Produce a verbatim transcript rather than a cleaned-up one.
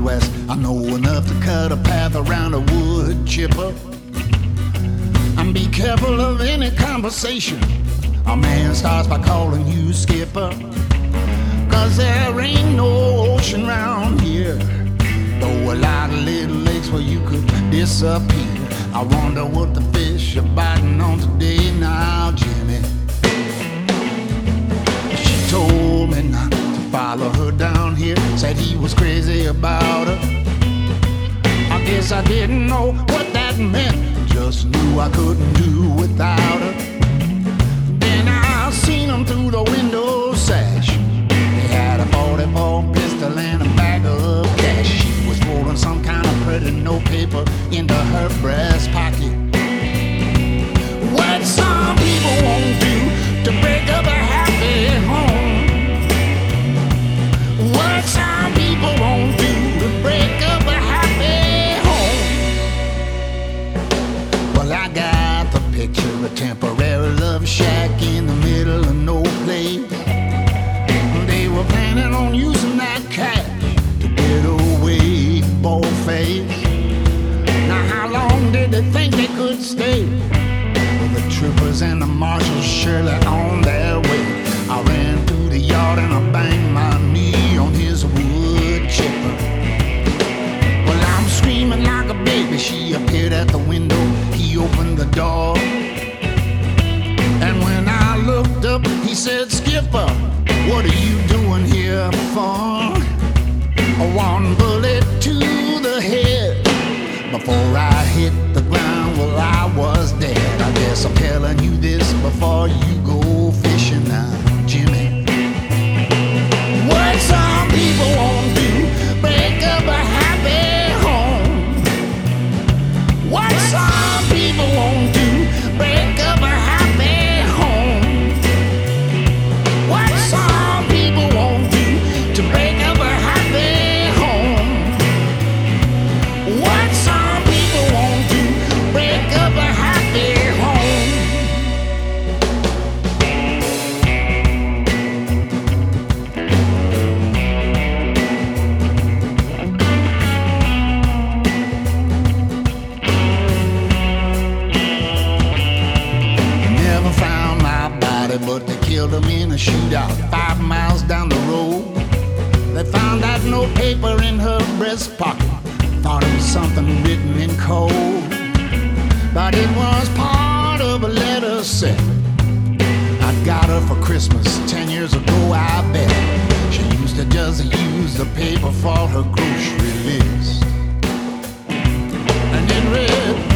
West. I know enough to cut a path around a wood chipper. And be careful of any conversation a man starts by calling you skipper. Cause there ain't no ocean round here, though a lot of little lakes where you could disappear. I wonder what the fish are biting on today now, Jimmy. She told me not to follow her down here, said he was crazy about her. I guess I didn't know what that meant, just knew I couldn't do without her. Then I seen him through the window sash. He had a forty-four pistol and a bag of cash. She was rolling some kind of pretty notepaper into her breast pocket. What some people won't do to break up a happy home. What some people won't do to break up a happy home. Well, I got the picture, a temporary love shack in the middle of no place. They were planning on using that cash to get away, bald face. Now how long did they think they could stay? Well, the troopers and the marshals surely on their way. I ran through the yard and I banged my knee on his wood chipper. Well, I'm screaming like a baby. She appeared at the window. He opened the door. And when I looked up, he said, "Skipper, what are you doing here for?" One bullet to the head. Before I hit the ground, well, I was dead. I guess I'm telling you this before you go fishing now, Jimmy. What some people won't do, break up a happy home. What some people won't do, break up a happy home. What some people won't do to break up a happy home. What some people won't do, break up a happy home. Never found my body, but they killed him in a shootout five miles down the road. They found that notepaper in her breast pocket. Thought it was something written in code, but it was part of a letter set I got her for Christmas ten years ago, I bet. She used to just use the paper for her grocery list. And it read,